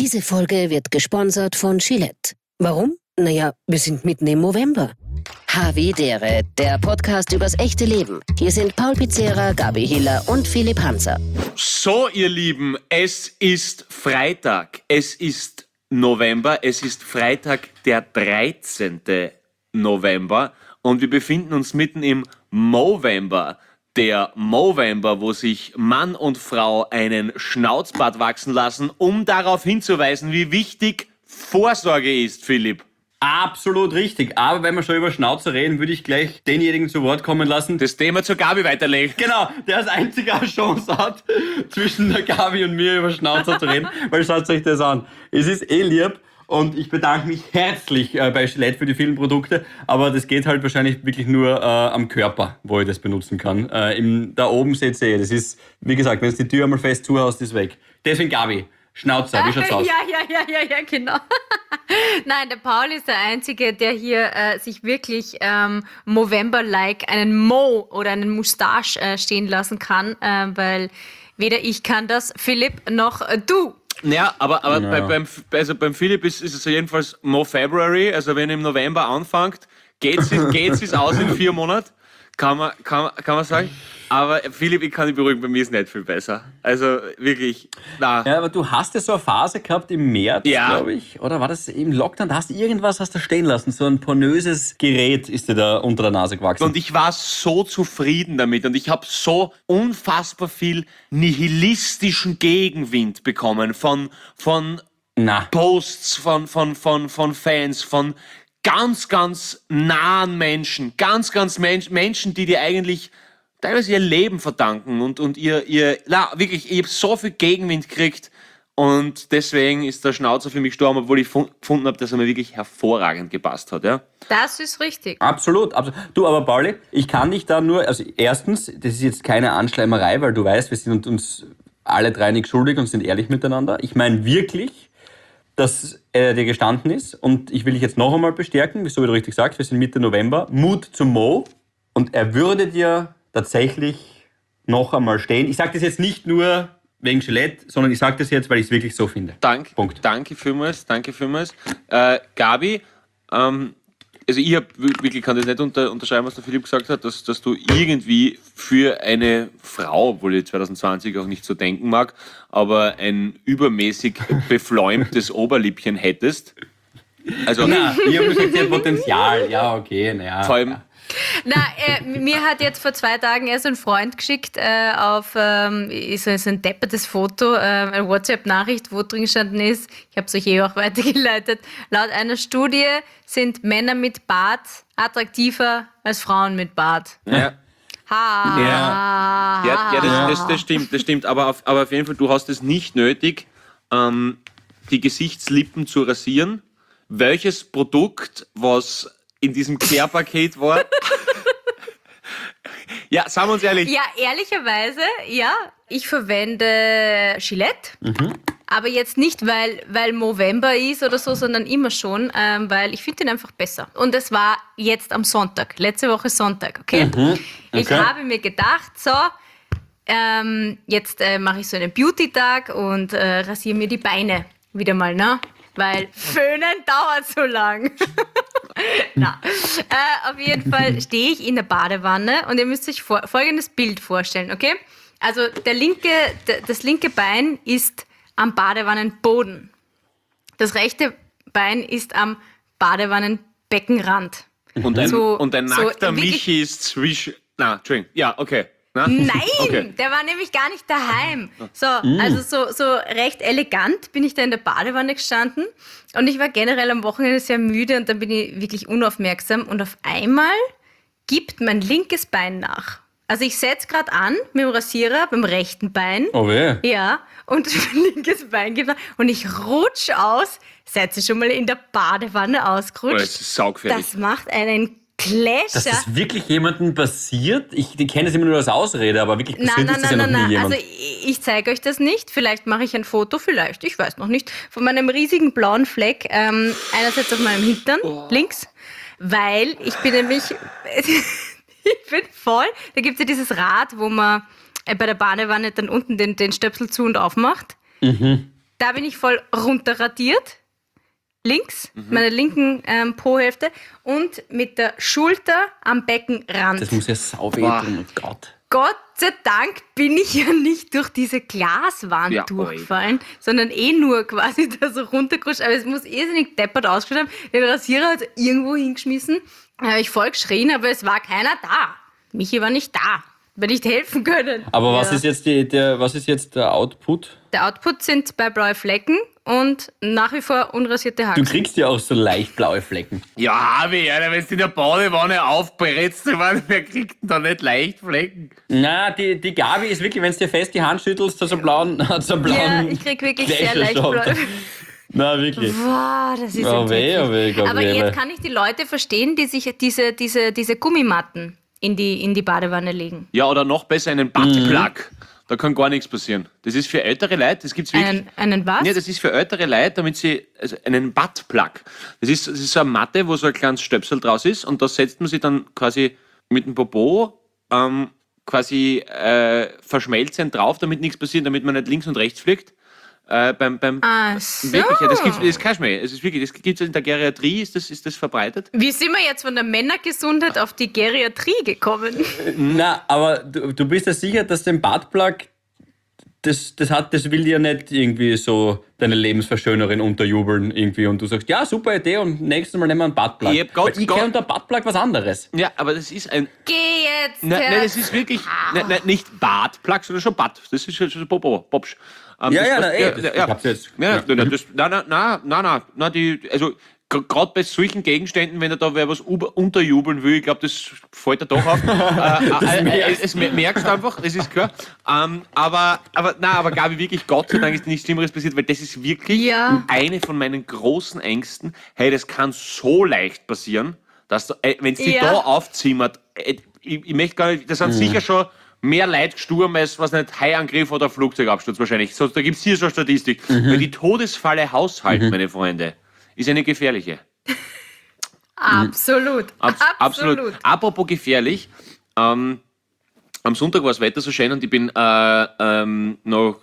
Diese Folge wird gesponsert von Gillette. Warum? Naja, wir sind mitten im November. Havidere, der Podcast übers echte Leben. Hier sind Paul Pizzera, Gabi Hiller und Philipp Hanser. So, ihr Lieben, es ist Freitag. Es ist November. Es ist Freitag, der 13. November. Und wir befinden uns mitten im Movember. Der Movember, wo sich Mann und Frau einen Schnauzbart wachsen lassen, um darauf hinzuweisen, wie wichtig Vorsorge ist, Philipp. Absolut richtig. Aber wenn wir schon über Schnauzer reden, würde ich gleich denjenigen zu Wort kommen lassen. Das Thema zur Gabi weiterlegen. Genau, der als einziger eine Chance hat, zwischen der Gabi und mir über Schnauzer zu reden. Weil schaut euch das an. Es ist lieb und ich bedanke mich herzlich bei Gillette für die vielen Produkte. Aber das geht halt wahrscheinlich wirklich nur am Körper, wo ich das benutzen kann. Da oben seht ihr, das ist, wie gesagt, wenn du die Tür einmal fest zuhaust, ist weg. Deswegen Gabi, Schnauzer, wie schaut's aus? Ja, genau. Nein, der Paul ist der Einzige, der hier sich wirklich Movember-like einen Mo oder einen Moustache stehen lassen kann, weil weder ich kann das, Philipp, noch du. Ja, aber beim Philipp ist es jedenfalls Mo February, also wenn er im November anfängt, geht's aus in 4 Monaten, kann man sagen. Aber Philipp, ich kann dich beruhigen, bei mir ist nicht viel besser. Also wirklich, na. Ja, aber du hast ja so eine Phase gehabt im März, glaube ich. Oder war das im Lockdown? Da hast du irgendwas stehen lassen. So ein pornöses Gerät ist dir da unter der Nase gewachsen. Und ich war so zufrieden damit und ich habe so unfassbar viel nihilistischen Gegenwind bekommen von Posts, von Fans, von ganz nahen Menschen, Menschen, die dir eigentlich teilweise ihr Leben verdanken und wirklich, ich habe so viel Gegenwind gekriegt und deswegen ist der Schnauzer für mich gestorben, obwohl ich gefunden habe, dass er mir wirklich hervorragend gepasst hat, ja. Das ist richtig. Absolut. Du, aber Pauli, ich kann dich da nur, also erstens, das ist jetzt keine Anschleimerei, weil du weißt, wir sind uns alle drei nicht schuldig und sind ehrlich miteinander. Ich meine wirklich, dass er dir gestanden ist und ich will dich jetzt noch einmal bestärken, so wie du richtig sagst, wir sind Mitte November, Mut zum Mo und er würde dir tatsächlich noch einmal stehen. Ich sage das jetzt nicht nur wegen Gillette, sondern ich sage das jetzt, weil ich es wirklich so finde. Danke vielmals. Gabi, also ich kann das nicht unterschreiben, was der Philipp gesagt hat, dass du irgendwie für eine Frau, obwohl ich 2020 auch nicht so denken mag, aber ein übermäßig befläumtes Oberlippchen hättest. Also, ich habe gesagt, Potenzial. Ja, okay, naja. Vor allem, Mir hat jetzt vor 2 Tagen erst ein Freund geschickt auf so ein deppertes Foto, eine WhatsApp-Nachricht, wo drin gestanden ist, ich habe es euch auch weitergeleitet, laut einer Studie sind Männer mit Bart attraktiver als Frauen mit Bart. Ja. Das stimmt. Aber auf jeden Fall, du hast es nicht nötig, die Gesichtslippen zu rasieren. Welches Produkt, was in diesem Care-Paket war? Ja, sagen wir uns ehrlich. Ja, ehrlicherweise, ja. Ich verwende Gillette. Aber jetzt nicht, weil Movember ist oder so, sondern immer schon, weil ich finde den einfach besser. Und es war jetzt am Sonntag, letzte Woche Sonntag, okay? Ich habe mir gedacht, so, jetzt mache ich so einen Beauty-Tag und rasiere mir die Beine wieder mal, ne? Weil Föhnen dauert so lang. Auf jeden Fall stehe ich in der Badewanne und ihr müsst euch folgendes Bild vorstellen, okay? Also das linke Bein ist am Badewannenboden. Das rechte Bein ist am Badewannenbeckenrand. Und ein nackter Michi ist zwischen... Entschuldigung. Ja, okay. Nein, okay. Der war nämlich gar nicht daheim. So, also so recht elegant bin ich da in der Badewanne gestanden und ich war generell am Wochenende sehr müde und dann bin ich wirklich unaufmerksam und auf einmal gibt mein linkes Bein nach. Also ich setze gerade an mit dem Rasierer beim rechten Bein. Oh weh. Ja, und mein linkes Bein gibt nach und ich rutsche aus. Seid ihr schon mal in der Badewanne ausgerutscht? Das ist saugefährlich. Das macht einen Clasher. Dass das wirklich jemandem passiert? Ich kenne es immer nur als Ausrede, aber wirklich passiert ist das ja noch nie jemand. Also ich zeige euch das nicht. Vielleicht mache ich ein Foto, ich weiß noch nicht, von meinem riesigen blauen Fleck. Einerseits auf meinem Hintern, links, weil ich bin nämlich... Ich bin voll... Da gibt es ja dieses Rad, wo man bei der Badewanne dann unten den Stöpsel zu und aufmacht. da bin ich voll runterradiert. Links, meine linken Po-Hälfte und mit der Schulter am Beckenrand. Das muss ja sau wehtun, oh Gott. Gott sei Dank bin ich ja nicht durch diese Glaswand durchgefallen, sondern nur quasi da so runtergerutscht. Aber es muss irrsinnig deppert ausgeschaut haben. Den Rasierer hat irgendwo hingeschmissen. Da habe ich voll geschrien, aber es war keiner da. Michi war nicht da. Mir nicht helfen können. Aber was ist jetzt der Output? Der Output sind bei blaue Flecken und nach wie vor unrasierte Haare. Du kriegst ja auch so leicht blaue Flecken. Ja, Harvey, Alter, wenn du in der Badewanne aufbretzt, wer kriegt denn da nicht leicht Flecken? Na, die Gabi ist wirklich, wenn du dir fest die Hand schüttelst, hat so einen blauen Ja, ich krieg wirklich sehr leicht blaue. Na, wirklich. Boah, das ist Gabriele. Aber jetzt kann ich die Leute verstehen, die sich diese Gummimatten in die Badewanne legen. Ja, oder noch besser einen Buttplug. Da kann gar nichts passieren. Das ist für ältere Leute, das gibt's wirklich. Einen was? Ja, das ist für ältere Leute, damit sie, also einen Buttplug. Das ist so eine Matte, wo so ein kleines Stöpsel draus ist und da setzt man sich dann quasi mit dem Popo verschmelzend drauf, damit nichts passiert, damit man nicht links und rechts fliegt. Ach so. Wirklich, ja, das ist kein Schmäh. Es ist wirklich, das gibt's in der Geriatrie, ist das verbreitet. Wie sind wir jetzt von der Männergesundheit auf die Geriatrie gekommen? Na, aber du bist ja sicher, dass den Buttplug, das will dir nicht irgendwie so deine Lebensverschönerin unterjubeln irgendwie und du sagst, ja, super Idee und nächstes Mal nehmen wir einen Buttplug. Ich kenne unter Buttplug was anderes. Ja, aber das ist ein... Geh jetzt! Nein, das ist wirklich nicht Bartplug, sondern schon Butt. Das ist schon Popsch. Ich hab's jetzt. Gerade bei solchen Gegenständen, wenn da wer was unterjubeln will, ich glaube, das fällt dir doch auf. Es merkst du einfach, das ist klar. Aber Gabi, wirklich, Gott sei Dank ist nichts Schlimmeres passiert, weil das ist wirklich eine von meinen großen Ängsten. Hey, das kann so leicht passieren, dass du, wenn es dich da aufzimmert, ich möchte gar nicht, das sind sicher schon mehr Leute gestorben als, was nicht, Haiangriff oder Flugzeugabsturz wahrscheinlich. Da gibt es hier so eine Statistik. Weil die Todesfalle Haushalt, meine Freunde, ist eine gefährliche. Absolut. Absolut. Apropos gefährlich, am Sonntag war das Wetter so schön und ich bin noch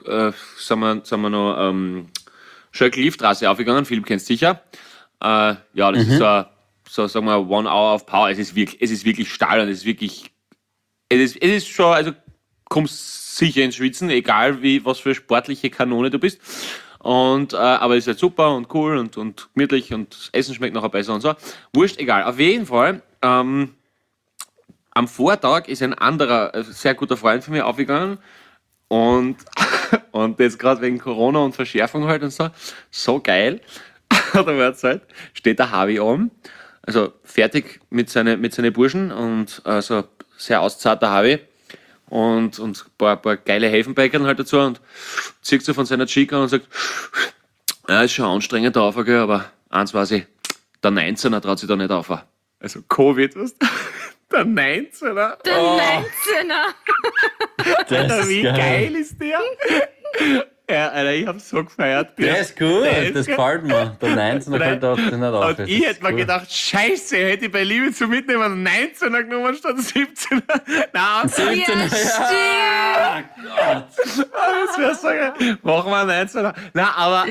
Schöckl-Liefstraße aufgegangen. Philipp kennst sicher. Das ist so, sagen wir, 1 Hour of Power. Es ist wirklich Stahl und es ist schon, also kommst sicher ins Schwitzen, egal was für sportliche Kanone du bist. Und, aber es ist halt super und cool und gemütlich und das Essen schmeckt nachher besser und so. Wurscht, egal. Auf jeden Fall, am Vortag ist ein anderer, sehr guter Freund von mir aufgegangen und jetzt gerade wegen Corona und Verschärfung halt und so geil, hat er mir erzählt, steht der Harvey oben, also fertig mit seinen Burschen und so sehr auszarter Harvey und ein paar geile Helfenbäckern halt dazu und zieht so von seiner Chica und sagt, ja, ist schon anstrengend der Aufwand, aber eins weiß ich, der 19er traut sich da nicht auf. Also Covid, was? Der 19er? Der 19er! Alter, wie geil ist der? Ja, Alter, ich hab so gefeiert. Der ist gut, das gefällt mir. Der 19er fällt auch nicht auf. Und ich hätte mir gedacht, scheiße, hätte ich bei Liebe zum Mitnehmen 19er genommen statt 17er. Nein, 17er, ja. Das wäre so geil. Machen wir einen 19er. Nein,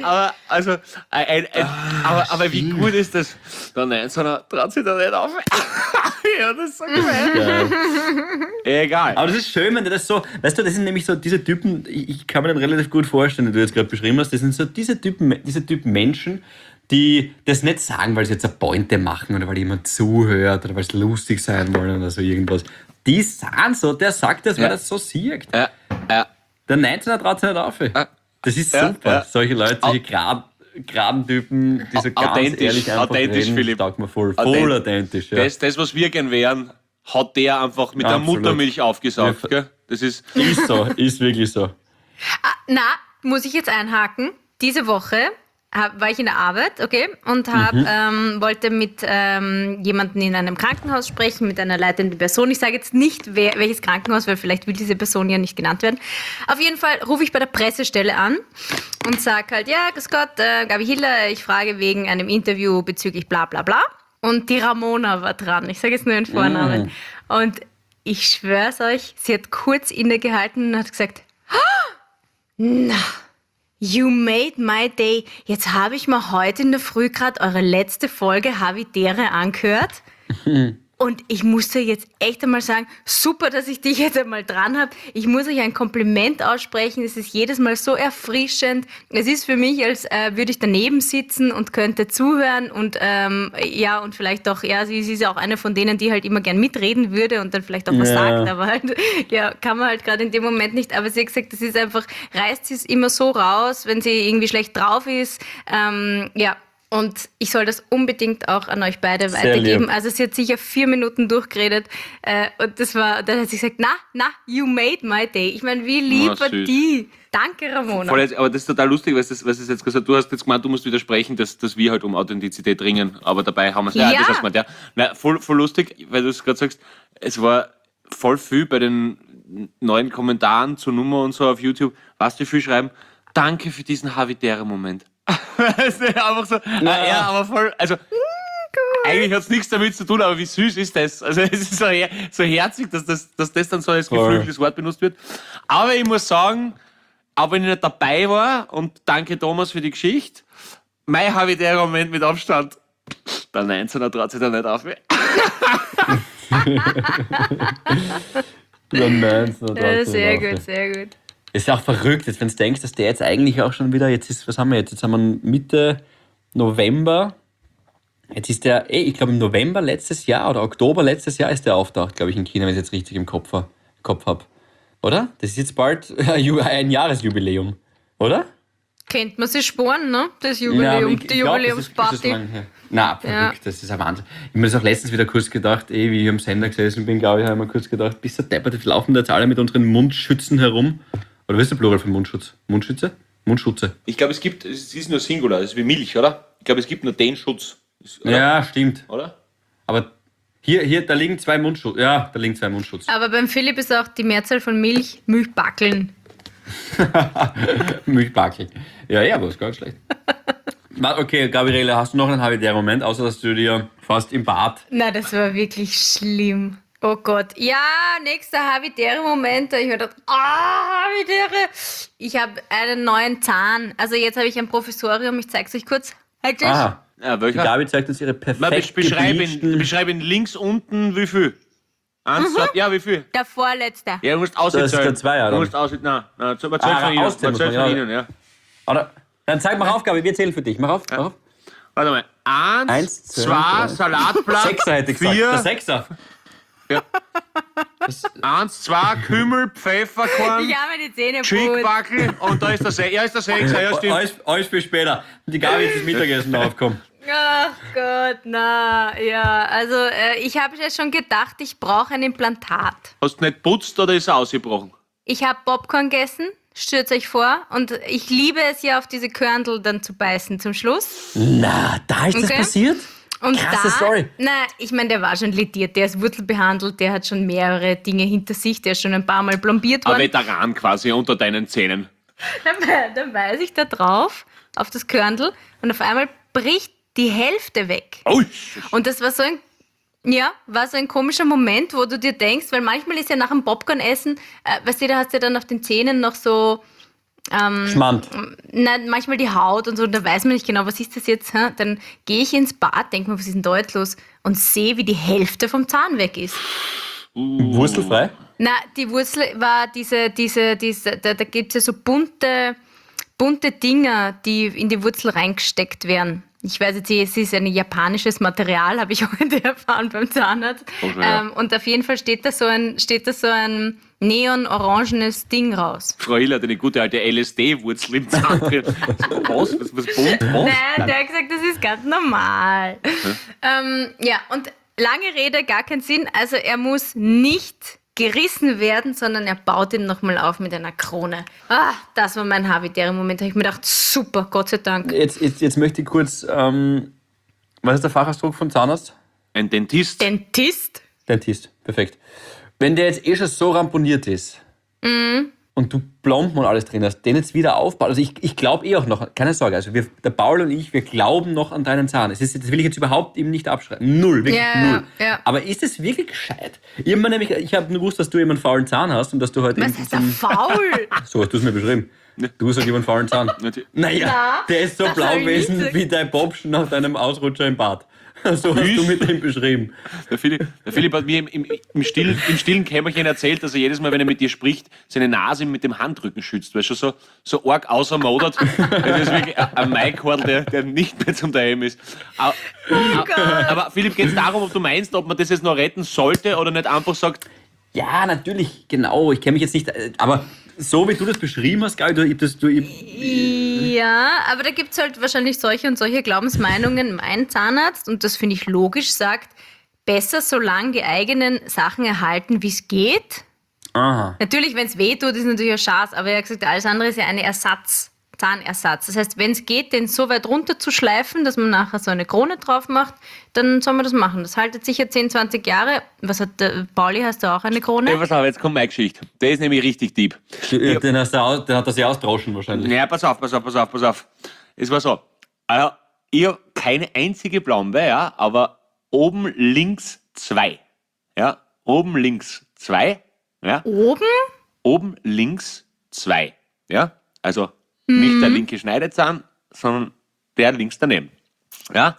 aber wie gut ist das? Der 19er traut sich da nicht auf. Ja, das ist so geil. Egal. Aber das ist schön, wenn du das so, weißt du, das sind nämlich so diese Typen, ich kann mir den relativ gut vorstellen, die du jetzt gerade beschrieben hast, das sind so diese Typen Menschen, die das nicht sagen, weil sie jetzt eine Pointe machen oder weil jemand zuhört oder weil sie lustig sein wollen oder so irgendwas. Die sind so, der sagt das, weil er das so sieht. Der 19er traut sich nicht auf. Das ist super. Solche Leute, solche geraden Typen, die so ganz ehrlich einfach reden, Philipp. taugt mir voll authentisch. Ja. Das, was wir gern wären, hat der einfach mit der Muttermilch aufgesaugt. Gell? Das ist so, ist wirklich so. Muss ich jetzt einhaken? Diese Woche war ich in der Arbeit, okay, und wollte mit jemandem in einem Krankenhaus sprechen, mit einer leitenden Person. Ich sage jetzt nicht, welches Krankenhaus, weil vielleicht will diese Person ja nicht genannt werden. Auf jeden Fall rufe ich bei der Pressestelle an und sage halt, ja, grüß Gott, Gabi Hiller, ich frage wegen einem Interview bezüglich bla bla bla. Und die Ramona war dran. Ich sage jetzt nur ihren Vornamen. Und ich schwör's euch, sie hat kurz innegehalten und hat gesagt, na, You made my day. Jetzt habe ich mir heute in der Früh gerade eure letzte Folge Havidere angehört. Und ich musste jetzt echt einmal sagen, super, dass ich dich jetzt einmal dran habe. Ich muss euch ein Kompliment aussprechen. Es ist jedes Mal so erfrischend. Es ist für mich, als würde ich daneben sitzen und könnte zuhören. Und und vielleicht auch, sie ist ja auch eine von denen, die halt immer gern mitreden würde und dann vielleicht auch was sagt. Aber halt, kann man halt gerade in dem Moment nicht. Aber sie hat gesagt, das ist einfach, reißt sie es immer so raus, wenn sie irgendwie schlecht drauf ist. Und ich soll das unbedingt auch an euch beide weitergeben. Lieb. Also sie hat sicher 4 Minuten durchgeredet und dann hat sie gesagt, na, you made my day. Ich meine, wie lieb war die? Danke, Ramona. Voll, aber das ist total lustig, was du jetzt gesagt hast. Du hast jetzt gemeint, du musst widersprechen, dass wir halt um Authentizität ringen. Aber dabei haben wir es Ja. das hast du gemeint, ja. Na, voll lustig, weil du es gerade sagst, es war voll viel bei den neuen Kommentaren zur Nummer und so auf YouTube. Was die viel schreiben, danke für diesen Havidere-Moment. Einfach so, aber voll, also eigentlich hat es nichts damit zu tun, aber wie süß ist das? Also es ist so herzig, dass das dann so als geflügeltes Wort benutzt wird. Aber ich muss sagen, auch wenn ich nicht dabei war, und danke Thomas für die Geschichte, mein Havidere-Moment mit Abstand, der 19er traut sich da nicht auf mich. Der 19er Sehr gut, sehr gut. Es ist auch verrückt, jetzt, wenn du denkst, dass der jetzt eigentlich auch schon wieder, was haben wir jetzt? Jetzt haben wir Mitte November. Jetzt ist der, ich glaube im November letztes Jahr oder Oktober letztes Jahr ist der auftaucht, glaube ich, in China, wenn ich es jetzt richtig im Kopf habe. Oder? Das ist jetzt bald ein Jahresjubiläum, oder? Kennt man sich sporen, ne? Das Jubiläum, die Jubiläumsparty. Na, verrückt, das ist ein Wahnsinn. Ich habe mir das auch letztens wieder kurz gedacht, wie ich am Sender gesessen bin, glaube ich, habe ich mir kurz gedacht, bis der Deppert, wir laufen da jetzt alle mit unseren Mundschützen herum. Oder was ist der Plural für Mundschutz? Mundschütze? Mundschutze. Ich glaube, es ist nur Singular, das ist wie Milch, oder? Ich glaube, es gibt nur den Schutz. Oder? Ja, stimmt. Oder? Aber hier, da liegen 2 Mundschutz. Ja, da liegen 2 Mundschutz. Aber beim Philipp ist auch die Mehrzahl von Milchbackeln. Milchbackel. Ja, aber ist gar nicht schlecht. Okay, Gabriele, hast du noch einen Havidere-Moment, außer dass du dir fast im Bad... Na, das war wirklich schlimm. Oh Gott. Ja, nächster Havidere-Moment. Ich habe gedacht, Havidere. Ich habe einen neuen Zahn. Also jetzt habe ich ein Professorium. Ich zeige es euch kurz. Halt das. Ah, Ja, die welcher? Gabi zeigt uns ihre perfekt gebleachten... Beschreib ihn links unten, wie viel? 1, 2, ja, wie viel? Der vorletzte. Ja, du musst auszählen. Das ist der Zweier, Du oder? musst auszählen, nein, zähl von Ihnen. auszählen Zähl muss man, von ja. Ihnen, ja. Oder? Dann zeig mal auf, Gabi, wir zählen für dich. Mach auf. Warte mal. 1, Eins, zwei, 2, drei. Salatblatt, Sechser hätte ich gesagt. Der 4, Sechser. 1, 2, Kümmel, Pfefferkorn, Ich habe mir die Zähne putzt. Schickbackel und da ist der 6. Ja, ist der 6. Ja, stimmt. Alles für später. Die Gabi ist das Mittagessen aufgekommen. Ach Gott, na, ja. Also ich habe ja schon gedacht, ich brauche ein Implantat. Hast du nicht putzt oder ist er ausgebrochen? Ich habe Popcorn gegessen, stürzt euch vor. Und ich liebe es ja, auf diese Körntel dann zu beißen zum Schluss. Na, da ist das Okay. passiert? Und Krasse da, Story. Na, ich meine, der war schon lediert, der ist wurzelbehandelt, der hat schon mehrere Dinge hinter sich, der ist schon ein paar Mal plombiert Ein worden. Veteran quasi unter deinen Zähnen. Dann weise ich da drauf, auf das Körntel, und auf einmal bricht die Hälfte weg. Ui. Und das war so ein komischer Moment, wo du dir denkst, weil manchmal ist ja nach dem Popcorn-Essen, weißt du, da hast du ja dann auf den Zähnen noch so, Schmand. manchmal die Haut und so, und da weiß man nicht genau, was ist das jetzt, hä? Dann gehe ich ins Bad, denke mir, was ist denn da jetzt los, und sehe, wie die Hälfte vom Zahn weg ist. Wurzelfrei? Na, die Wurzel war da gibt es ja so bunte Dinger, die in die Wurzel reingesteckt werden. Ich weiß jetzt, es ist ein japanisches Material, habe ich heute erfahren beim Zahnarzt. Okay, ja. Und auf jeden Fall steht da so ein neon-orangenes Ding raus. Frau Hiller hat eine gute alte LSD-Wurzel im Zahn drin. Was bunt? Was? Nein, der hat gesagt, das ist ganz normal. Und lange Rede, gar keinen Sinn. Also er muss nicht gerissen werden, sondern er baut ihn nochmal auf mit einer Krone. Das war mein Havidere-Moment. Da habe ich mir gedacht, super, Gott sei Dank. Jetzt möchte ich kurz, was ist der Fachausdruck von Zahnarzt? Ein Dentist. Dentist? Dentist, perfekt. Wenn der jetzt schon so ramponiert ist und du Plomben und alles drin hast, den jetzt wieder aufbaut. Also ich glaube auch noch, keine Sorge, also der Paul und ich, wir glauben noch an deinen Zahn. Das will ich jetzt überhaupt ihm nicht abschreiben. Null, wirklich null. Ja. Aber ist es wirklich gescheit? Ich habe nur gewusst, dass du eben einen faulen Zahn hast und dass du heute Was heißt da faul? so hast du es mir beschrieben. Du sagst, ich habe einen faulen Zahn. Natürlich. Naja, der ist so das blau hab ich nicht gewesen gesagt. wie dein Bobschen nach deinem Ausrutscher im Bad. So hast du mit ihm beschrieben. Der Philipp hat mir im stillen Kämmerchen erzählt, dass er jedes Mal, wenn er mit dir spricht, seine Nase mit dem Handrücken schützt, weil er schon so arg außermodert. Das ist wirklich ein Maikordel, der nicht mehr zum Daheim ist. Aber Philipp, geht es darum, ob du meinst, ob man das jetzt noch retten sollte oder nicht einfach sagt, Ja, natürlich, genau. Ich kenne mich jetzt nicht, aber so wie du das beschrieben hast, Gabi, Ja, aber da gibt es halt wahrscheinlich solche und solche Glaubensmeinungen. Mein Zahnarzt, und das finde ich logisch, sagt, besser so lange die eigenen Sachen erhalten, wie es geht. Aha. Natürlich, wenn es weh tut, ist natürlich ein Schatz, aber er hat gesagt, alles andere ist ja eine Zahnersatz. Das heißt, wenn es geht, den so weit runter zu schleifen, dass man nachher so eine Krone drauf macht, dann soll man das machen. Das haltet sicher 10, 20 Jahre. Was hat der Pauli, hast du auch eine Krone? ja, pass auf, jetzt kommt meine Geschichte. Der ist nämlich richtig deep. Den hat er sich ausdroschen wahrscheinlich. Ja, pass auf. Es war so, also, ich habe keine einzige Blombe, ja, aber oben links 2. Ja, oben links 2. Ja, Oben? oben links 2. Ja, also nicht der linke Schneidezahn, sondern der links daneben. Ja,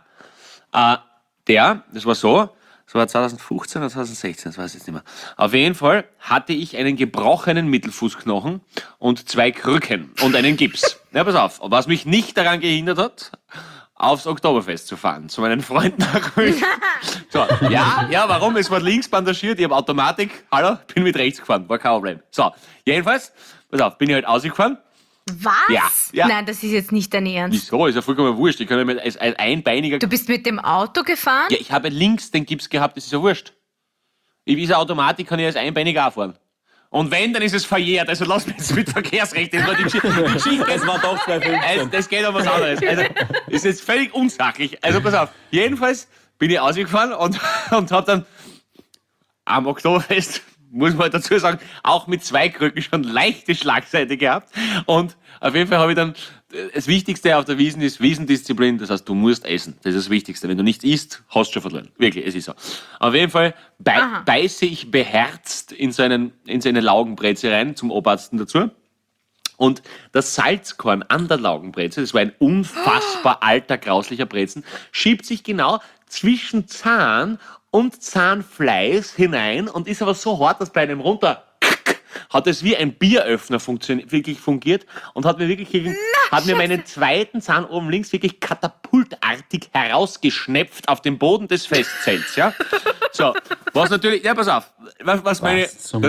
das war so, das war 2015 oder 2016, das weiß ich jetzt nicht mehr. Auf jeden Fall hatte ich einen gebrochenen Mittelfußknochen und 2 Krücken und einen Gips. Ja, pass auf, was mich nicht daran gehindert hat, aufs Oktoberfest zu fahren, zu meinen Freunden nach München. So, ja, warum? Es war links bandagiert, ich habe Automatik, hallo, bin mit rechts gefahren, war kein Problem. So, jedenfalls, pass auf, bin ich halt ausgefahren. Was? Ja. Nein, das ist jetzt nicht dein Ernst. Wieso? Ist ja vollkommen wurscht. Ich kann ja als Einbeiniger. Du bist mit dem Auto gefahren? Ja, ich habe links den Gips gehabt, das ist ja wurscht. Ist eine Automatik, kann ich als Einbeiniger auch fahren. Und wenn, dann ist es verjährt. Also lass mich jetzt mit Verkehrsrecht. Das war die Geschichte. Es war doch 2015. Das geht um was anderes. Also, ist jetzt völlig unsachlich. Also pass auf. Jedenfalls bin ich ausgefahren und habe dann am Oktoberfest, muss man dazu sagen, auch mit 2 Krücken schon leichte Schlagseite gehabt. Und auf jeden Fall habe ich dann, das Wichtigste auf der Wiesn ist Wiesendisziplin, das heißt, du musst essen. Das ist das Wichtigste. Wenn du nichts isst, hast du schon verloren. Wirklich, es ist so. Auf jeden Fall beiße ich beherzt in so eine Laugenbreze rein, zum Obersten dazu. Und das Salzkorn an der Laugenbreze, das war ein unfassbar alter, grauslicher Brezen, schiebt sich genau zwischen Zahn und Zahnfleisch hinein und ist aber so hart, dass bei einem runter hat es wie ein Bieröffner wirklich fungiert und hat mir meinen zweiten Zahn oben links wirklich katapultartig herausgeschnepft auf den Boden des Festzelts, ja. So, was natürlich, ja, pass auf, was meine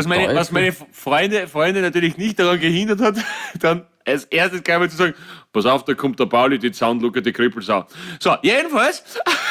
Freunde natürlich nicht daran gehindert hat, dann als erstes gleich mal zu sagen, pass auf, da kommt der Pauli, die Zaunluke, die Krippelsau. So, jedenfalls,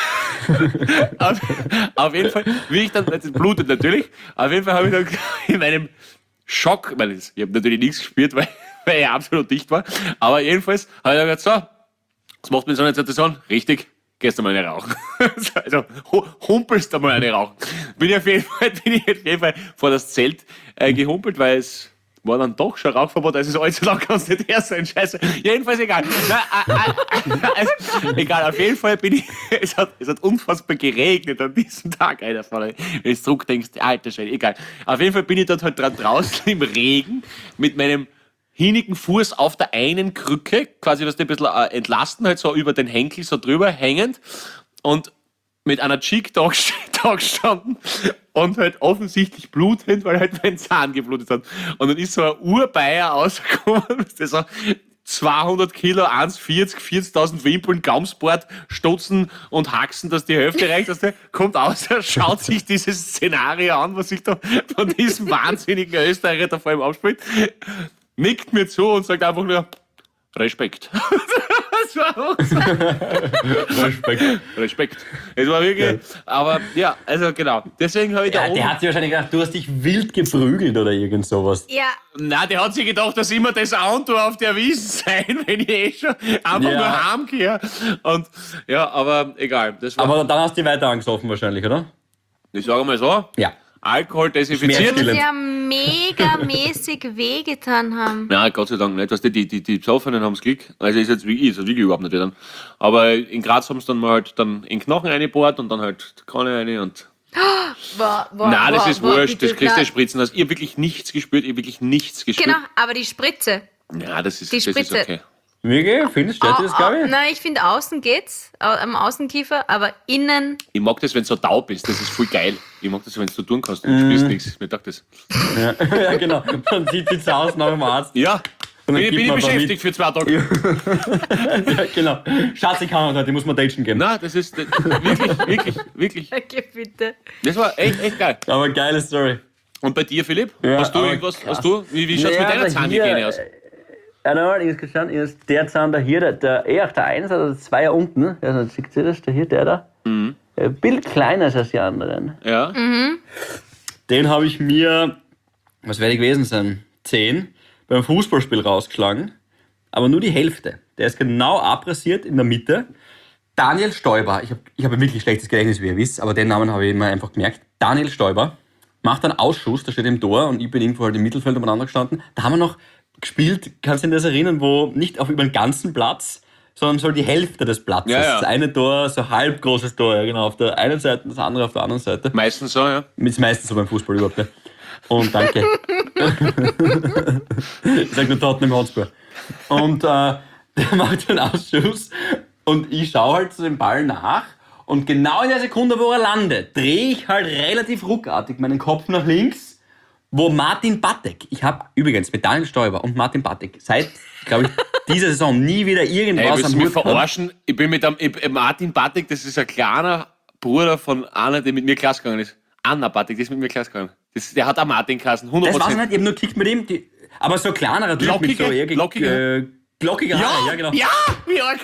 auf jeden Fall, wie ich dann, das blutet natürlich, auf jeden Fall habe ich dann in meinem Schock, weil ich habe natürlich nichts gespürt, weil er absolut dicht war, aber jedenfalls habe ich dann gesagt, so, was macht man in so einer Situation? Richtig, gehst du mal eine rauchen. Also, humpelst du mal eine rauchen. Bin ich auf jeden Fall vor das Zelt gehumpelt, weil es war dann doch schon Rauchverbot, also allzu lang kann es nicht her sein, scheiße. Jedenfalls egal. Also, egal, auf jeden Fall es hat unfassbar geregnet an diesem Tag, Alter, wenn du jetzt zurückdenkst, alter Scheiße, egal. Auf jeden Fall bin ich dort halt draußen im Regen mit meinem hinigen Fuß auf der einen Krücke, quasi was ein bisschen entlasten, halt so über den Henkel so drüber hängend und mit einer Cheek da gestanden und halt offensichtlich blutend, weil halt mein Zahn geblutet hat. Und dann ist so ein Urbeier rausgekommen, der so 200 Kilo, 1,40, 40.000 Wimpeln, Gaumsbart, Stutzen und Haxen, dass die Hälfte reicht, dass der kommt aus, schaut sich dieses Szenario an, was sich da von diesem wahnsinnigen Österreicher da vor ihm abspielt, nickt mir zu und sagt einfach nur, Respekt. Das war auch so. Respekt. Es war wirklich, aber ja, also genau. Deswegen habe ich da oben. Der hat sich wahrscheinlich gedacht, du hast dich wild geprügelt oder irgend sowas. Ja, Nein, der hat sich gedacht, dass immer das Auto auf der Wiesn sein, wenn ich schon einfach nur heimgehe. Und ja, aber egal. Das war, Aber dann hast du dich weiter angesoffen wahrscheinlich, oder? ich sage mal so, Ja. Alkohol desinfiziert. Schmerzstillend. die ja megamäßig wehgetan haben. Ja, Gott sei Dank nicht. Weißt du, die Besoffenen haben es Glück. Also ist jetzt wirklich überhaupt nicht dann. Aber in Graz haben sie dann mal halt dann in den Knochen reingebohrt und dann halt die Kanne rein und. Nein, das ist wurscht. Das kriegst du ja Spritzen. Also ich habe wirklich nichts gespürt. Genau, aber die Spritze. Ja, das ist Die Spritze. okay. Wirklich? Findest du das, glaube ich? Nein, ich finde, außen geht's, am Außenkiefer, aber innen. Ich mag das, wenn du so taub bist. Das ist voll geil. Ich mag das, wenn du so tun kannst und du spürst nichts. Mir taugt das. Ja, genau. Dann zieht sie zu Hause nach dem Arzt. Ja. Und dann Bin gibt ich man beschäftigt für 2 Tage. Ja, genau. Schatz, ich kann heute, die muss man Datchen geben. Nein, das ist wirklich. Okay, bitte. Das war echt geil. Aber geile Story. Und bei dir, Philipp? Ja, Hast du aber irgendwas? krass. Wie schaut's mit deiner Zahnhygiene aus? Ja, da ist gestanden, ist der Zahn da hier, der auf der 1 oder der 2 unten, also seht ihr das, der hier, der da? Ein Bild kleiner ist als die anderen. Ja. Den habe ich mir, was werde ich gewesen sein, 10, beim Fußballspiel rausgeschlagen, aber nur die Hälfte. Der ist genau abrasiert in der Mitte. Daniel Stoiber, ich habe wirklich schlechtes Gedächtnis, wie ihr wisst, aber den Namen habe ich mir einfach gemerkt. Daniel Stoiber macht einen Ausschuss, der steht im Tor und ich bin irgendwo halt im Mittelfeld umeinander gestanden. Da haben wir noch gespielt, kannst du dich an das erinnern, wo nicht auf über den ganzen Platz, sondern so die Hälfte des Platzes. Ja, ja. Das eine Tor, so halb großes Tor, ja genau, auf der einen Seite, das andere auf der anderen Seite. Meistens so, ja. Ist meistens so beim Fußball überhaupt. Ja. Und danke. Ich sag nur Tottenham Hotspur. Und der macht den Ausschuss und ich schaue halt zu dem Ball nach und genau in der Sekunde, wo er landet, drehe ich halt relativ ruckartig meinen Kopf nach links, wo Martin Battek, ich habe übrigens mit Daniel Stoiber und Martin Battek seit, glaube ich, dieser Saison nie wieder irgendwas Willst am du mich Hut gehabt. verarschen? Ich bin mit Martin Battek, das ist ein kleiner Bruder von Anna, der mit mir Klasse gegangen ist. Anna Battek, die ist mit mir Klasse gegangen. Der hat auch Martin geheißen, 100%. Das weiß ich nicht, ich habe nur gekickt mit ihm, aber so kleinerer Typ mit so glockige Haare, ja genau. Ja, wie arg.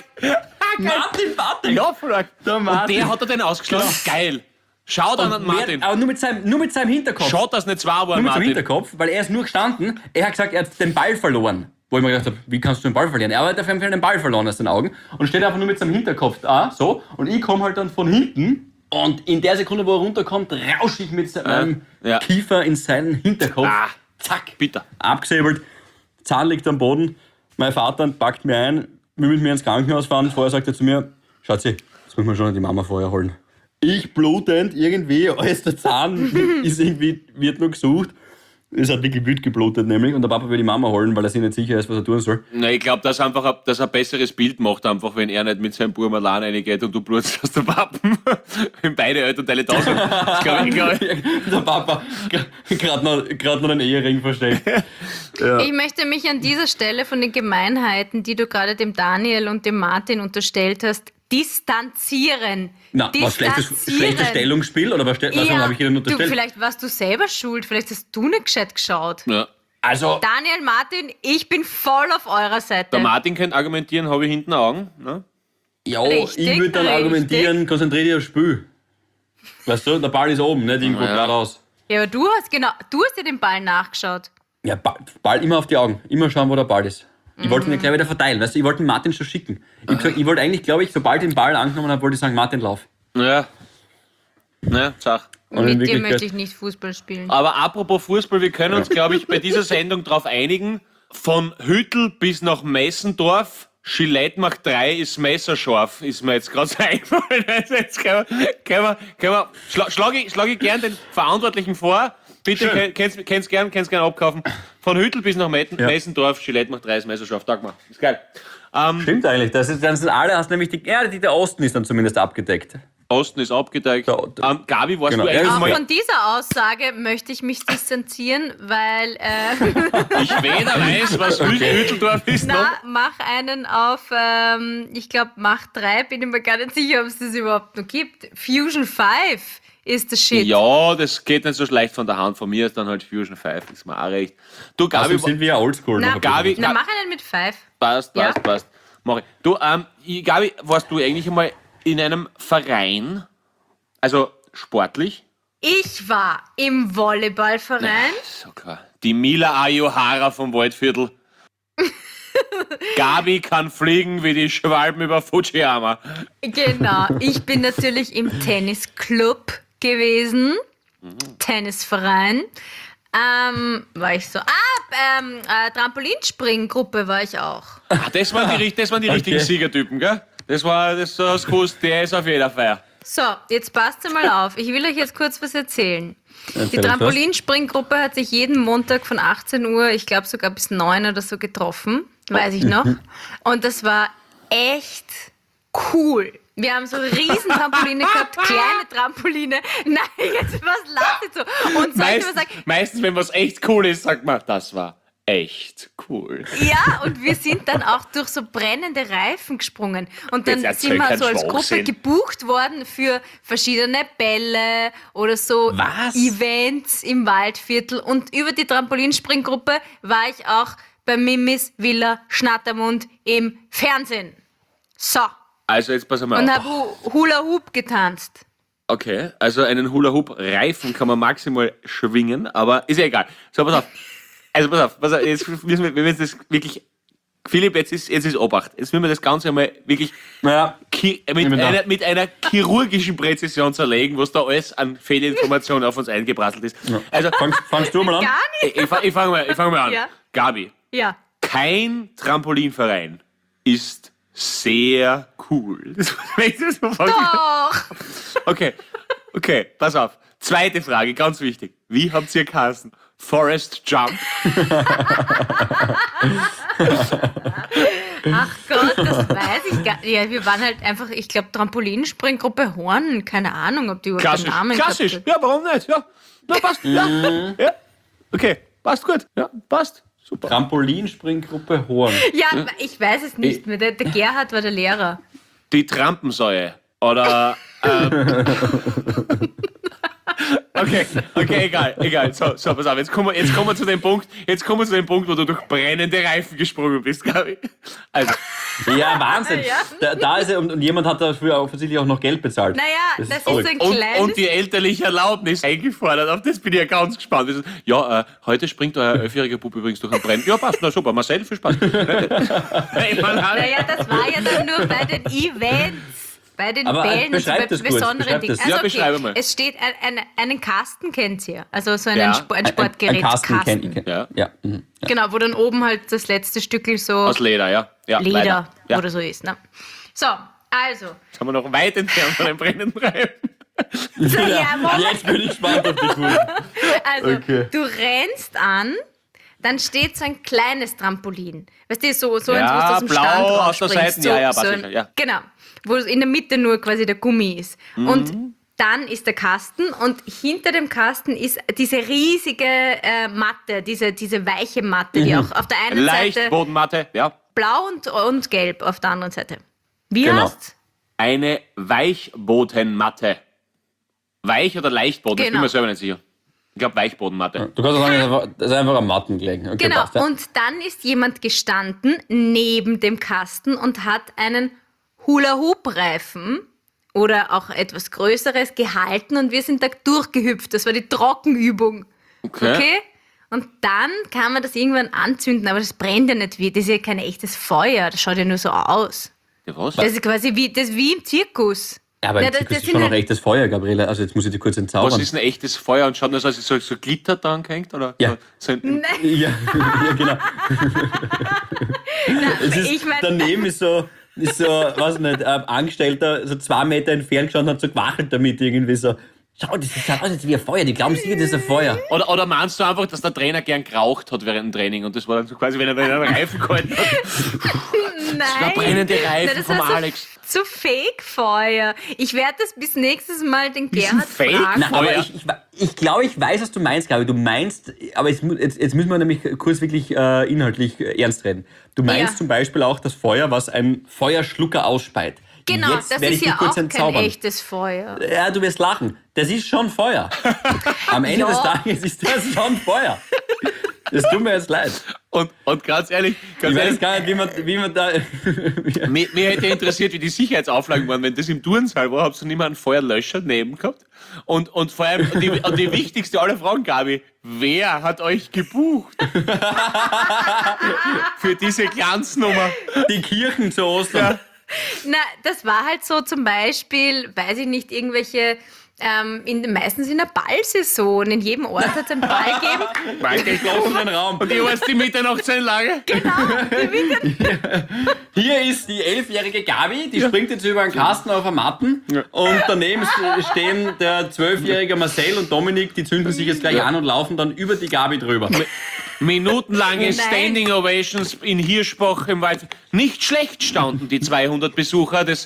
Martin Battek! Ja, voll arg. Der Und Martin. der hat er den ausgeschlagen. Geil. Schaut an Martin. Aber nur mit seinem Hinterkopf. Schaut, dass nicht 2 waren, Nur mit seinem Martin. Hinterkopf, weil er ist nur gestanden. Er hat gesagt, er hat den Ball verloren. Wo ich mir gedacht habe, wie kannst du den Ball verlieren? Er hat auf jeden Fall den Ball verloren aus den Augen und steht einfach nur mit seinem Hinterkopf da, so. Und ich komme halt dann von hinten und in der Sekunde, wo er runterkommt, rausche ich mit seinem Ja. Kiefer in seinen Hinterkopf. Ah, Zack. bitter. Abgesäbelt. Zahn liegt am Boden. Mein Vater packt mir ein, will mit mir ins Krankenhaus fahren. Vorher sagt er zu mir, Schatzi, jetzt müssen wir schon die Mama vorher holen. Ich blutend irgendwie, alles der Zahn wird nur gesucht. Es hat wirklich wild geblutet nämlich und der Papa will die Mama holen, weil er sich nicht sicher ist, was er tun soll. Na, ich glaube, dass er ein besseres Bild macht, einfach, wenn er nicht mit seinem Buben allein reingeht und du blutst aus der Pappen. Wenn beide Elternteile da sind. Das glaube ich. Der Papa gerade noch den Ehering versteckt. Ja. Ich möchte mich an dieser Stelle von den Gemeinheiten, die du gerade dem Daniel und dem Martin unterstellt hast, distanzieren. Na, was schlechtes Stellungsspiel oder was habe ich Ihnen unterstellt? Du, vielleicht warst du selber schuld, vielleicht hast du nicht gescheit geschaut. Ja. Also, Daniel, Martin, ich bin voll auf eurer Seite. Der Martin könnte argumentieren, habe ich hinten Augen. Ne? ja, Richtig, ich würde dann richtig. argumentieren, konzentriere dich aufs Spiel. Weißt du, der Ball ist oben, nicht irgendwo Ja. geradeaus. Ja, aber du hast dir den Ball nachgeschaut. Ja, Ball immer auf die Augen. Immer schauen, wo der Ball ist. Ich wollte ihn ja gleich wieder verteilen. Weißt du, ich wollte den Martin schon schicken. Ich wollte eigentlich, glaube ich, sobald ich den Ball angenommen habe, wollte ich sagen, Martin, lauf. Ja. Ne, Sach. Und in Mit dir Wirklichkeit- möchte ich nicht Fußball spielen. Aber apropos Fußball, wir können uns, glaube ich, bei dieser Sendung darauf einigen, von Hüttel bis nach Messendorf, Gillette macht 3 ist messerscharf, ist mir jetzt gerade so eingefallen. Also jetzt schlage ich gern den Verantwortlichen vor. Bitte, kannst gern abkaufen. Von Hüttel bis nach Messendorf, Gillette macht 3 ist messerscharf. Tag mal. Ist geil. Stimmt eigentlich. Dann sind alle, hast nämlich der Osten ist dann zumindest abgedeckt. Osten ist abgedeckt. Gabi, warst Genau. du eigentlich Auch mal... von dieser Aussage möchte ich mich distanzieren, weil Ich weder weiß, was Hütteldorf ist noch. mach einen auf, ich glaube, Mach 3, bin ich mir gar nicht sicher, ob es das überhaupt noch gibt. Fusion 5 ist das Shit. Ja, das geht nicht so leicht von der Hand. Von mir ist dann halt Fusion 5, ist mir auch recht. Du, Gabi, Also sind wir ja oldschool. Na, noch ein bisschen. Gabi, mach einen mit 5. passt. Ja. Mach ich. Du, Gabi, warst du eigentlich einmal in einem Verein, also sportlich? Ich war im Volleyballverein. So klar. Die Mila Ayohara vom Waldviertel. Gabi kann fliegen wie die Schwalben über Fujiyama. Genau. Ich bin natürlich im Tennisclub gewesen. Tennisverein. War ich so. Trampolinspringgruppe war ich auch. Das waren die richtigen Siegertypen, gell? Das war das gewusst, der ist auf jeder Feier. So, jetzt passt mal auf. Ich will euch jetzt kurz was erzählen. Die Erzähl uns was. Trampolinspringgruppe hat sich jeden Montag von 18 Uhr, ich glaube sogar bis 9 oder so getroffen, weiß ich noch. Und das war echt cool. Wir haben so riesen Trampoline gehabt, kleine Trampoline. Nein, jetzt was lacht ihr so? Und soll ich mal sagen, Meistens, wenn was echt cool ist, sagt man, das war echt cool. ja, und wir sind dann auch durch so brennende Reifen gesprungen. Und dann Jetzt sind wir erzähl so als keinen Gruppe Schwachsinn. gebucht worden für verschiedene Bälle oder so Was? Events im Waldviertel. Und über die Trampolinspringgruppe war ich auch bei Mimis Villa Schnattermund im Fernsehen. So. Also jetzt pass mal Und auf. habe Hula Hoop getanzt. Okay, also einen Hula-Hoop-Reifen kann man maximal schwingen, aber ist ja egal. So, pass auf. Also pass auf, jetzt müssen wir das wirklich... Philipp, jetzt ist Obacht. Jetzt müssen wir das Ganze einmal wirklich Ja, mit einer chirurgischen Präzision zerlegen, was da alles an Fehlinformationen auf uns eingeprasselt ist. Also, fangst du mal an? Gar nicht. ich fang mal an. Ja. Gabi, Ja. kein Trampolinverein ist sehr cool. Das ist so Doch. Okay, pass auf. Zweite Frage, ganz wichtig. Wie habt ihr geheißen? Forest Jump? Ach Gott, das weiß ich gar nicht. Ja, wir waren halt einfach, ich glaube, Trampolinspringgruppe Horn. Keine Ahnung, ob die überhaupt einen Namen Klassisch. gehabt Ja, warum nicht? Ja, na, passt. Ja. Okay, passt gut. Ja, passt. Super. Trampolinspringgruppe Horn. hat. Ja, ich weiß es nicht mehr. Der Gerhard war der Lehrer. Die Trampensäue. Oder. Okay, egal. So, pass auf. Jetzt kommen wir zu dem Punkt, wo du durch brennende Reifen gesprungen bist, Gabi. Also, Ja, Wahnsinn. Ja. Da ist er, und jemand hat dafür offensichtlich auch noch Geld bezahlt. Naja, das ist so verrückt. ein kleines... und die elterliche Erlaubnis eingefordert. Auf das bin ich ja ganz gespannt. Das ist, ja, heute springt euer 11-jähriger Bub übrigens durch ein Brennen. Ja, passt, na super. Marcel, viel Spaß. Naja, das war ja dann nur bei den Events. Bei den Aber Bällen und so bei beschreib das kurz, besonderen beschreib Dingen. das. Ja, beschreibe mal. Es steht einen Kasten, kennt ihr? Also so einen Ja. ein Sportgerät. Ein Kasten kennt ich. Ja. Ja. Mhm. Genau, wo dann oben halt das letzte Stückel so Aus Leder, ja. Ja, Leder leider. Ja. oder so ist. Ne? So, also. Jetzt haben wir noch weit entfernt von einem brennenden Reifen. So, ja, Moment. Jetzt bin ich gespannt auf die Kurve. Also, Okay. du rennst an, dann steht so ein kleines Trampolin. Weißt du, so eins, wo du Ja, aus dem blau Stand aus der rausspringst. Seite. Ja, so passt ein, sicher, ja. Genau, wo in der Mitte nur quasi der Gummi ist. Und dann ist der Kasten und hinter dem Kasten ist diese riesige Matte, diese weiche Matte, die auch auf der einen Seite Leichtbodenmatte, ja. blau und gelb auf der anderen Seite. Wie Genau. heißt? Eine Weichbodenmatte. Weich oder Leichtboden? Ich bin Genau. mir selber nicht sicher. Ich glaube Weichbodenmatte. Du kannst auch sagen, das ist einfach am Matten gelegen. Okay, Genau, passt, ja. und dann ist jemand gestanden neben dem Kasten und hat einen Hula-Hoop-Reifen oder auch etwas Größeres gehalten und wir sind da durchgehüpft. Das war die Trockenübung. Okay? Und dann kann man das irgendwann anzünden, aber das brennt ja nicht wie. Das ist ja kein echtes Feuer, das schaut ja nur so aus. Ja, was? Das ist quasi wie im Zirkus. Ja, aber Ja, im das- Zirkus das ist sind schon ja- noch echtes Feuer, Gabriele. Also jetzt muss ich dich kurz entzaubern. Was ist ein echtes Feuer und schaut das aus, als so Glitter da angehängt? Oder Ja. so ein, Ja, ja, genau. Es ist, ich mein- daneben ist so, weiß nicht, ein Angestellter so 2 Meter entfernt gestanden und hat so gewachelt damit irgendwie so. Schau, das schaut aus wie ein Feuer, die glauben sicher, das ist ein Feuer. oder meinst du einfach, dass der Trainer gern geraucht hat während dem Training und das war dann so quasi, wenn er dann einen Reifen gehalten hat? Nein. brennende Reifen Nein, das vom war so, Alex. So Fake-Feuer. Ich werde das bis nächstes Mal den Bisschen Gerhard Fake? fragen. Nein, aber Feuer. ich glaube, ich weiß, was du meinst, Gabi. Du meinst, aber jetzt müssen wir nämlich kurz wirklich inhaltlich ernst reden. Du meinst Ja. zum Beispiel auch das Feuer, was ein Feuerschlucker ausspeit. Genau, Jetzt das werde ist ich ja dich kurz auch kein entzaubern. echtes Feuer. Ja, du wirst lachen. Das ist schon Feuer. Am Ende Ja. des Tages ist das schon Feuer. Das tut mir jetzt leid. Und ganz ehrlich, Ich weiß gar nicht, wie man da... mir hätte interessiert, wie die Sicherheitsauflagen waren. Wenn das im Turnsaal war, hast du nicht mal einen Feuerlöscher neben gehabt? Und vor allem, die wichtigste aller Fragen, Gabi, wer hat euch gebucht? Für diese Glanznummer. Die Kirchen zu Ostern. Ja. Na, das war halt so zum Beispiel, weiß ich nicht, irgendwelche Meistens in der Ballsaison. In jedem Ort hat es einen Ball gegeben. Bei geschlossenen Raum. Und die heißt die Mitternachtseinlage? Hier ist die 11-jährige Gabi, die springt jetzt über einen Kasten auf eine Matten und daneben stehen der 12-jährige Marcel und Dominik, die zünden sich jetzt gleich an und laufen dann über die Gabi drüber. Minutenlange Nein. Standing Ovations in Hirschbach im Wald. Nicht schlecht standen die 200 Besucher des...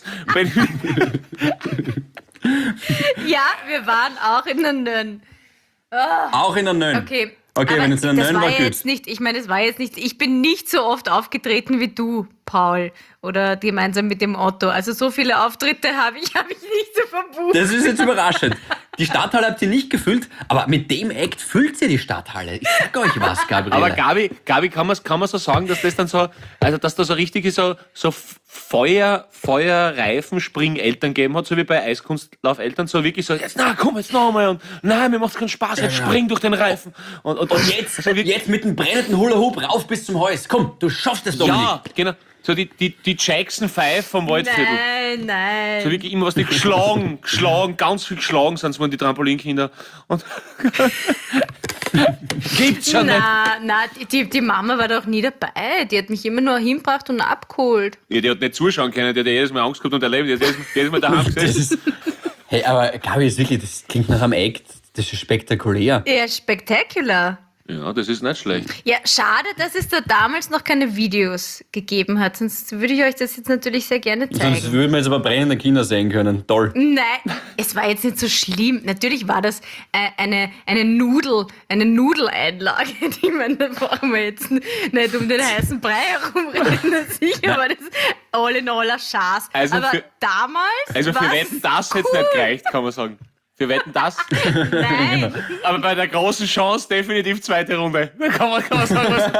Ja, wir waren auch in der Nönn. Auch in der Nönn. Okay. Okay, aber wenn jetzt in der das Nönn war war, ja jetzt nicht, ich meine, das war jetzt nicht, ich bin nicht so oft aufgetreten wie du, Paul, oder gemeinsam mit dem Otto. Also so viele Auftritte habe ich nicht so verbucht. Das ist jetzt überraschend. Die Stadthalle habt ihr nicht gefüllt, aber mit dem Act füllt ihr die Stadthalle. Ich sag euch was, Gabriele. Aber Gabi, kann man so sagen, dass das dann so, also dass da so richtige so Feuerreifen Springeltern gegeben hat, so wie bei Eiskunstlaufeltern, so wirklich so, jetzt komm jetzt noch einmal und nein, mir macht's keinen Spaß, jetzt spring durch den Reifen. Und jetzt mit dem brennenden Hula-Hoop rauf bis zum Hals. Komm, du schaffst es, Dominik. ja, genau. So die Jackson 5 vom Waldviertel. Nein. So wirklich immer was nicht geschlagen, ganz viel geschlagen sind so die Trampolinkinder. Und gibt's schon nicht. Na, die Mama war doch nie dabei. Die hat mich immer nur hingebracht und abgeholt. Ja, die hat nicht zuschauen können, die hat ja jedes Mal Angst gehabt und erlebt, die hat jedes Mal daheim Das gesessen. ist, hey, aber Gabi, ist wirklich, das klingt nach einem Act, das ist spektakulär. Ja, spektakulär. Ja, das ist nicht schlecht. Ja, schade, dass es da damals noch keine Videos gegeben hat. Sonst würde ich euch das jetzt natürlich sehr gerne zeigen. Sonst würden wir jetzt aber brennende Kinder sehen können. Toll. Nein, es war jetzt nicht so schlimm. Natürlich war das eine Nudeleinlage. Ich meine, da brauchen wir jetzt nicht um den heißen Brei herumreden. Sicher war das all in all ein Schatz. Also aber damals Also für war's Wetten, das hätte es cool. nicht gereicht, kann man sagen. Für Wetten, das. Nein, Aber bei der großen Chance definitiv zweite Runde. Da kann man sagen, was.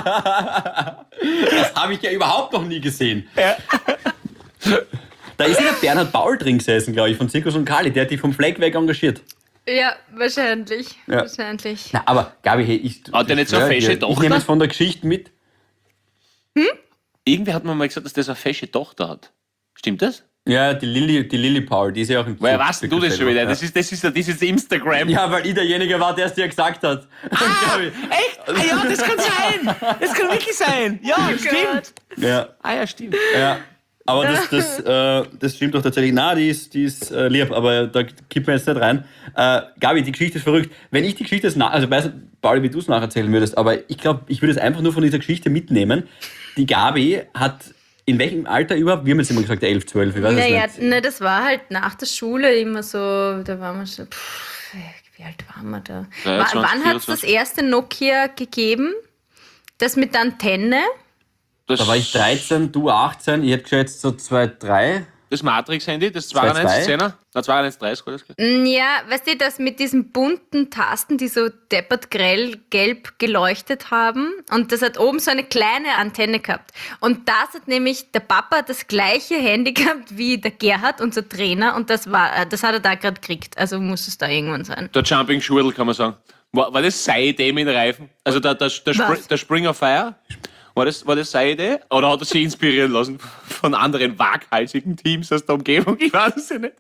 Das habe ich ja überhaupt noch nie gesehen. Ja. Da ist ja der Bernhard Paul drin gesessen, glaube ich, von Zirkus und Kali. Der hat dich vom Fleck weg engagiert. ja, wahrscheinlich. Ja. Wahrscheinlich. Na, aber Gabi, hey, ich... Hat der nicht so eine fesche Ich Tochter? nehme jetzt von der Geschichte mit. Irgendwie hat man mal gesagt, dass das eine fesche Tochter hat. Stimmt das? Ja, die Lilly Paul, die ist ja auch im Woher Zirkus weißt du das schon wieder? Ja. Das ist Instagram. Ja, weil ich derjenige war, der es dir gesagt hat. Gabi. Echt? Ah ja, das kann sein. Das kann wirklich sein. Ja, stimmt. Ja, Ah ja, stimmt. ja. Aber das stimmt doch tatsächlich. Na, die ist lieb, aber da kippt man jetzt nicht rein. Gabi, die Geschichte ist verrückt. Wenn ich die Geschichte jetzt also ich weiß nicht, Pauli, wie du es nacherzählen würdest, aber ich glaube, ich würde es einfach nur von dieser Geschichte mitnehmen. Die Gabi hat in welchem Alter überhaupt? Wir haben jetzt immer gesagt 11, 12, ich weiß Naja, es nicht. ne, das war halt nach der Schule immer so, da waren wir schon, wie alt waren wir da? 23, Wann hat es das 24? erste Nokia gegeben? Das mit der Antenne? Da war ich 13, du 18, ich hätte geschätzt so 2, 3. Das Matrix-Handy, das 2,2? 9210er? Na, 9230, war das? Ja, weißt du, das mit diesen bunten Tasten, die so deppert grell gelb geleuchtet haben. Und das hat oben so eine kleine Antenne gehabt. Und das hat nämlich, der Papa hat das gleiche Handy gehabt wie der Gerhard, unser Trainer. Und das hat er da gerade gekriegt. Also muss es da irgendwann sein. Der Jumping Schurl, kann man sagen. War das seine Idee mit den Reifen? Also der Spring of Fire? War das seine Idee? Oder hat er sich inspirieren lassen von anderen waghalsigen Teams aus der Umgebung? Ich weiß es ja nicht.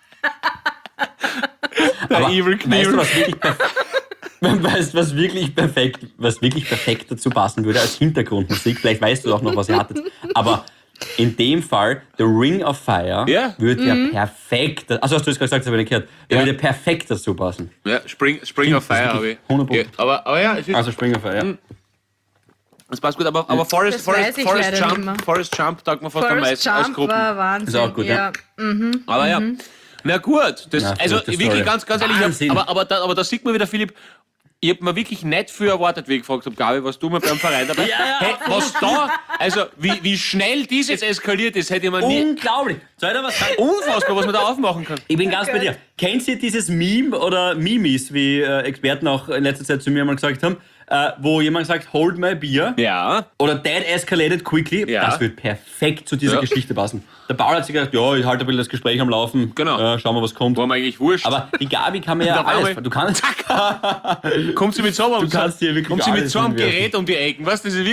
Der Aber Evil weißt du, Knievel. was wirklich perfekt dazu passen würde als Hintergrundmusik? Vielleicht weißt du auch noch, was ihr hattet. Aber in dem Fall, The Ring of Fire Ja. würde ja perfekt, also hast du es gerade gesagt, das habe ich nicht gehört, der Ja. würde perfekt dazu passen. Ja, Spring of Das ist Fire habe wirklich ich. 100 Ja, aber ja, es ist, Also Spring of Fire, ja. das passt gut. Aber Forest Das weiß ich leider nicht mehr. Jump taugt man fast am meisten als Jump Gruppen. war Wahnsinn. Ist auch gut, ja. Aber ja, na gut. Das, Ja, also verrückte wirklich Story. ganz ehrlich, Wahnsinn. aber da sieht man wieder, Philipp, ich hab mir wirklich nicht viel erwartet, wie ich gefragt habe, Gabi, was du mir beim Verein dabei? Hey, was da, also wie schnell dies jetzt eskaliert ist, hätte man nie. Unglaublich. Soll ich dir was sagen? Unfassbar, was man da aufmachen kann. Ich bin ganz bei dir. Kennt ihr dieses Meme oder Mimis, wie Experten auch in letzter Zeit zu mir mal gesagt haben, wo jemand sagt, hold my beer Ja. oder that escalated quickly? Ja. Das wird perfekt zu dieser Ja. Geschichte passen. Der Paul hat sich gedacht, ja, ich halte ein bisschen das Gespräch am Laufen, Genau. schauen wir, was kommt. War mir eigentlich wurscht. Aber die Gabi kann mir ja Da war alles. mal- Du kannst, Kommt sie mit so einem, kannst dir wirklich kommt sie mit alles so einem hinwerfen. Gerät um die Ecken, weißt du, das ist wirklich,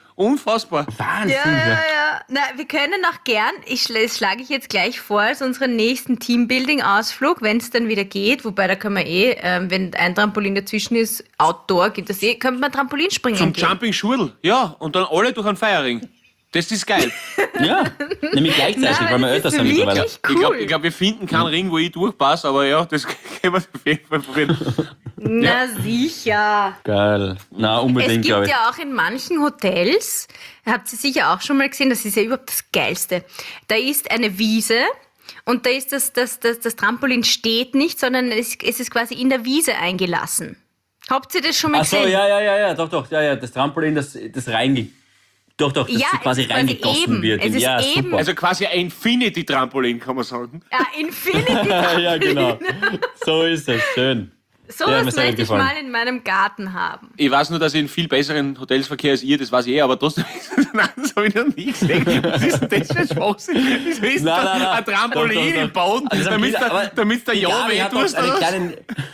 Unfassbar. Wahnsinn. Ja. Na, wir können auch gern, das schlage ich jetzt gleich vor, als unseren nächsten Teambuilding-Ausflug, wenn es dann wieder geht, wobei da kann man wenn ein Trampolin dazwischen ist, Outdoor geht das könnte man Trampolinspringen Zum gehen. Jumping Schurl. Ja, und dann alle durch einen Feiering. Das ist geil. Ja, nämlich gleichzeitig, weil wir das älter ist sind mittlerweile. wirklich cool. Ich glaube, wir finden keinen Ring, wo ich durchpasse, aber ja, das können wir auf jeden Fall probieren. Na sicher. Geil. Na, Es unbedingt, gibt glaube ich. ja auch in manchen Hotels, habt ihr sicher auch schon mal gesehen, das ist ja überhaupt das Geilste. Da ist eine Wiese und da ist das Trampolin steht nicht, sondern es ist quasi in der Wiese eingelassen. Habt ihr das schon mal Ach so, gesehen? ja, doch, das Trampolin, das das Ja, quasi es ist reingegossen eben. wird. Es ist ja, eben. super. Also quasi ein Infinity-Trampolin, kann man sagen. Ja, Infinity. ja, genau. So ist es, schön. So Ja, mir was sehr möchte ich gefallen. mal in meinem Garten haben. Ich weiß nur, dass ich in viel besseren Hotels verkehre als ihr, das weiß ich aber trotzdem, das habe ich noch nie gesehen. Was ist denn das für ein Schwachsinn? Wieso ist Nein, da nein, nein. ein Trampolin Doch. im Boden, Also, damit der die Ja Gabi weh hat doch tust? eine oder? kleine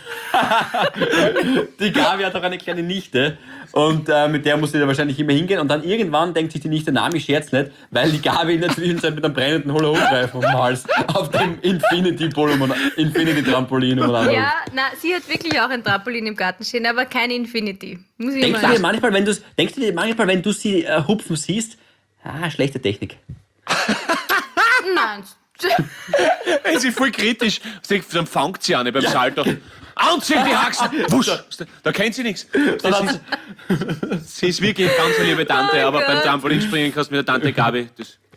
Die Gabi hat auch eine kleine Nichte und mit der muss sie da wahrscheinlich immer hingehen und dann irgendwann denkt sich die Nichte, nein, ich scherz nicht, weil die Gabi in der Zwischenzeit mit einem brennenden Hula-Hoop-Reifen um den Hals auf dem Infinity-Trampolin umeinander. Ja, na, sie hat wirklich auch ein Trampolin im Garten stehen, aber kein Infinity. Muss ich Denkst mal du dir manchmal, wenn du sie hupfen siehst, schlechte Technik. Nein. Es ist voll kritisch. Dann fangt sie an beim Salto. Anziehen die Haxen! Wusch! Da kennt sie nichts. Sie ist wirklich eine ganz liebe Tante, Oh aber Gott. beim Trampolinspringen kannst du mit der Tante Gabi.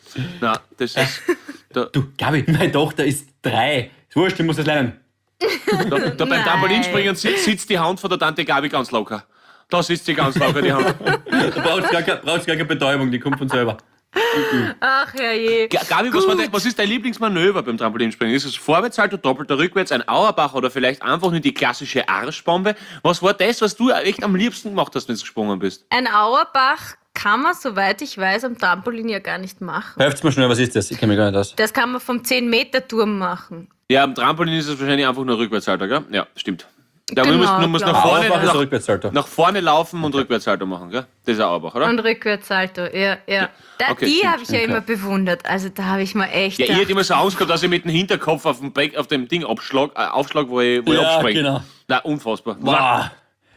Das ist. Du, Gabi, meine Tochter ist 3. Ist wurscht, ich muss das lernen. Da beim Nein. Trampolinspringen sitzt die Hand von der Tante Gabi ganz locker. Da sitzt sie ganz locker, die Hand. Da brauchst gar keine Betäubung, die kommt von selber. Ach herrje. Gabi, was ist dein Lieblingsmanöver beim Trampolinspringen? Ist es Vorwärtssalto, doppelter Rückwärts, ein Auerbach oder vielleicht einfach nur die klassische Arschbombe? Was war das, was du echt am liebsten gemacht hast, wenn du gesprungen bist? Ein Auerbach kann man, soweit ich weiß, am Trampolin ja gar nicht machen. Helft's mir schnell, was ist das? Ich kenne mich gar nicht aus. Das kann man vom 10-Meter-Turm machen. Ja, am Trampolin ist es wahrscheinlich einfach nur Rückwärtssalto, gell? Ja, stimmt. Ja, Genau, du musst klar. nach vorne, Auerbach ist ein Rückwärtssalto. nach vorne laufen und Rückwärtssalto machen, gell? Das ist ein Auerbach, oder? Und Rückwärtssalto, ja. Okay, Die stimmt. habe ich ja immer bewundert. Also da habe ich mal echt Ja, ich hätte gedacht, immer so Angst gehabt, dass ich mit dem Hinterkopf auf dem Ding aufschlag, wo ich abspringe. Genau. Na, unfassbar. Wow.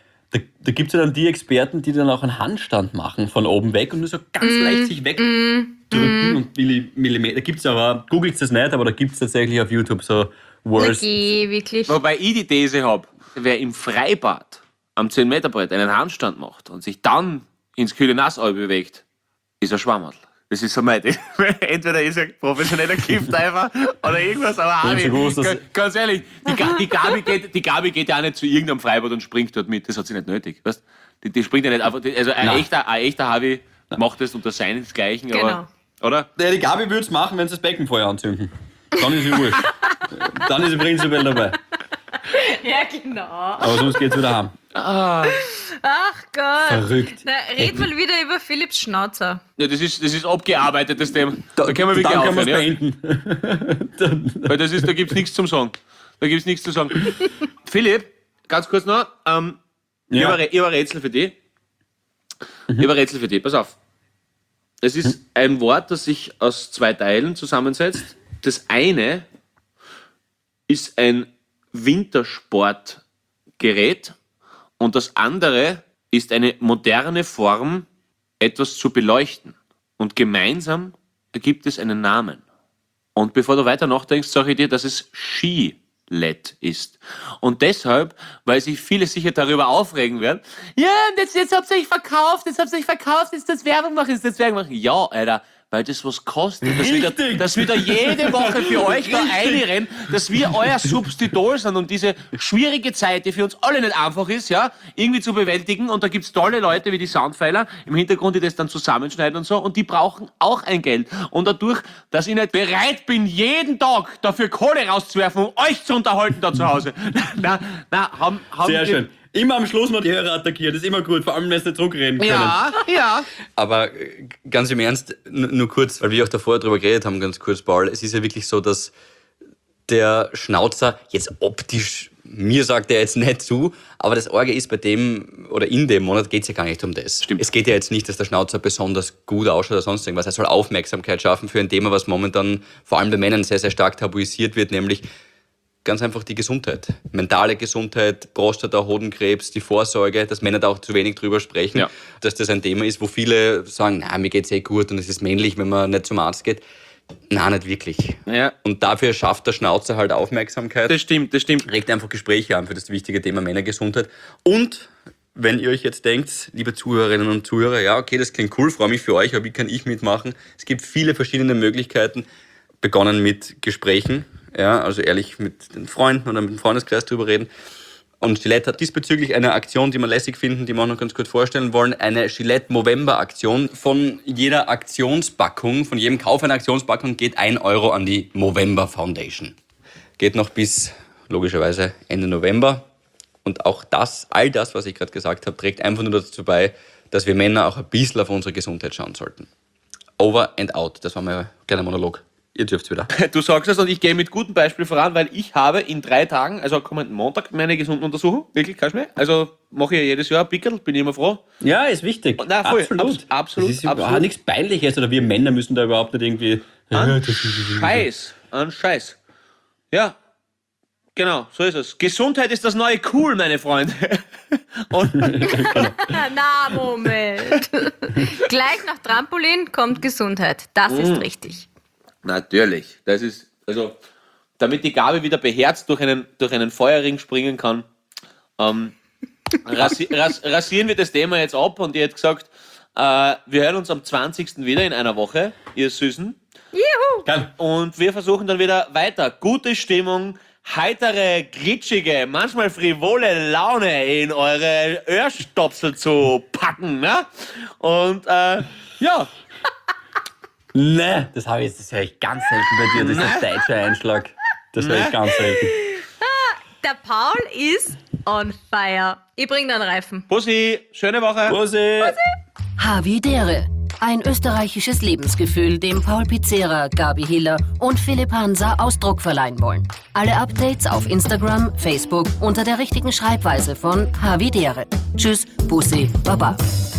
Da gibt es ja dann die Experten, die dann auch einen Handstand machen von oben weg und nur so ganz leicht sich wegdrücken und Millimeter. Da gibt's aber, googelt das nicht, aber da gibt es tatsächlich auf YouTube so Worst. okay, wirklich. Wobei ich die These habe, wer im Freibad am 10-Meter-Brett einen Handstand macht und sich dann ins kühle Nassau bewegt, ist ein Schwammerl. Das ist so mein Ding. Entweder ist er professioneller Kiffdiver oder irgendwas, aber auch Ich hab schon gewusst, dass- ganz ehrlich, die Gabi geht ja auch nicht zu irgendeinem Freibad und springt dort mit. Das hat sie nicht nötig. Weißt? Die springt ja nicht einfach. Also ein echter Harvey macht das unter seinesgleichen, Genau. aber, oder? Ja, die Gabi würde es machen, wenn sie das Beckenfeuer anzünden. Dann ist sie wurscht. Dann ist sie prinzipiell dabei. Ja, genau. Aber sonst geht's wieder heim. Ach Gott. Verrückt. Na, red mal wieder über Philipps Schnauzer. Ja, das ist abgearbeitet, das Thema. Da können wir wirklich Dann können wir aufhören. es beenden. Weil da gibt's nichts zum Sagen. Da gibt's nichts zu sagen. Philipp, ganz kurz noch, ich habe ein Rätsel für dich. Ich habe ein Rätsel für dich, pass auf. Es ist ein Wort, das sich aus 2 Teilen zusammensetzt. Das eine ist ein Wintersportgerät und das andere ist eine moderne Form, etwas zu beleuchten. Und gemeinsam ergibt es einen Namen. Und bevor du weiter nachdenkst, sage ich dir, dass es Ski-LED ist. Und deshalb, weil sich viele sicher darüber aufregen werden, ja, jetzt habt ihr euch verkauft, jetzt ist das Werbung machen, Ja, Alter, weil das was kostet, dass wir da jede Woche für euch da einrennen, dass wir euer Substitut sind und diese schwierige Zeit, die für uns alle nicht einfach ist, ja, irgendwie zu bewältigen. Und da gibt's tolle Leute wie die Soundpfeiler im Hintergrund, die das dann zusammenschneiden und so, und die brauchen auch ein Geld. Und dadurch, dass ich nicht bereit bin, jeden Tag dafür Kohle rauszuwerfen, um euch zu unterhalten da zu Hause, haben Sehr wir... schön. Immer am Schluss noch die Hörer attackieren, das ist immer gut, vor allem wenn sie nicht zurückreden können. Ja. Aber ganz im Ernst, nur kurz, weil wir auch davor drüber geredet haben, ganz kurz, Paul. Es ist ja wirklich so, dass der Schnauzer jetzt optisch mir sagt er jetzt nicht zu, aber das Orge ist bei dem oder in dem Monat geht es ja gar nicht um das. Stimmt. Es geht ja jetzt nicht, dass der Schnauzer besonders gut ausschaut oder sonst irgendwas. Er soll Aufmerksamkeit schaffen für ein Thema, was momentan vor allem bei Männern sehr, sehr stark tabuisiert wird, nämlich ganz einfach die Gesundheit. Mentale Gesundheit, Prostata, Hodenkrebs, die Vorsorge, dass Männer da auch zu wenig drüber sprechen, Ja. dass das ein Thema ist, wo viele sagen, na, mir geht's gut und es ist männlich, wenn man nicht zum Arzt geht. Nein, nicht wirklich. Ja. Und dafür schafft der Schnauzer halt Aufmerksamkeit. Das stimmt. Regt einfach Gespräche an für das wichtige Thema Männergesundheit. Und wenn ihr euch jetzt denkt, liebe Zuhörerinnen und Zuhörer, ja, okay, das klingt cool, freue mich für euch, aber wie kann ich mitmachen? Es gibt viele verschiedene Möglichkeiten, begonnen mit Gesprächen, ja, also ehrlich mit den Freunden oder mit dem Freundeskreis drüber reden. Und Gillette hat diesbezüglich eine Aktion, die wir lässig finden, die wir auch noch ganz kurz vorstellen wollen. Eine Gillette Movember-Aktion. Von jeder Aktionspackung, von jedem Kauf einer Aktionspackung geht 1 Euro an die Movember Foundation. Geht noch bis, logischerweise, Ende November. Und auch all das, was ich gerade gesagt habe, trägt einfach nur dazu bei, dass wir Männer auch ein bisschen auf unsere Gesundheit schauen sollten. Over and out. Das war mein kleiner Monolog. Ihr dürft's wieder. Du sagst das und ich gehe mit gutem Beispiel voran, weil ich habe in 3 Tagen, also kommenden Montag, meine Gesundenuntersuchung. Wirklich, kannst du mir? Also mache ich ja jedes Jahr ein Pickel, bin ich immer froh. Ja, ist wichtig. Nein, voll. Absolut. Absolut. Das ist überhaupt nichts Peinliches oder wir Männer müssen da überhaupt nicht irgendwie... An Scheiß. Ja, genau, so ist es. Gesundheit ist das neue Cool, meine Freunde. Und Na, Moment. Gleich nach Trampolin kommt Gesundheit. Das ist richtig. natürlich, das ist, also, damit die Gabi wieder beherzt durch einen Feuerring springen kann, rasieren wir das Thema jetzt ab und ihr habt gesagt, wir hören uns am 20. wieder in einer Woche, ihr Süßen. Juhu! Und wir versuchen dann wieder weiter. Gute Stimmung, heitere, glitschige, manchmal frivole Laune in eure Öhrstopsel zu packen. Ne? Und ja, Nee, das höre ich ganz selten bei dir. Das ist ein deutscher Einschlag. Das höre ich ganz selten. Der Paul ist on fire. Ich bring dann Reifen. Bussi, schöne Woche. Bussi! Havidere. Ein österreichisches Lebensgefühl, dem Paul Pizzera, Gabi Hiller und Philipp Hansa Ausdruck verleihen wollen. Alle Updates auf Instagram, Facebook unter der richtigen Schreibweise von Havidere. Tschüss, Bussi, Baba.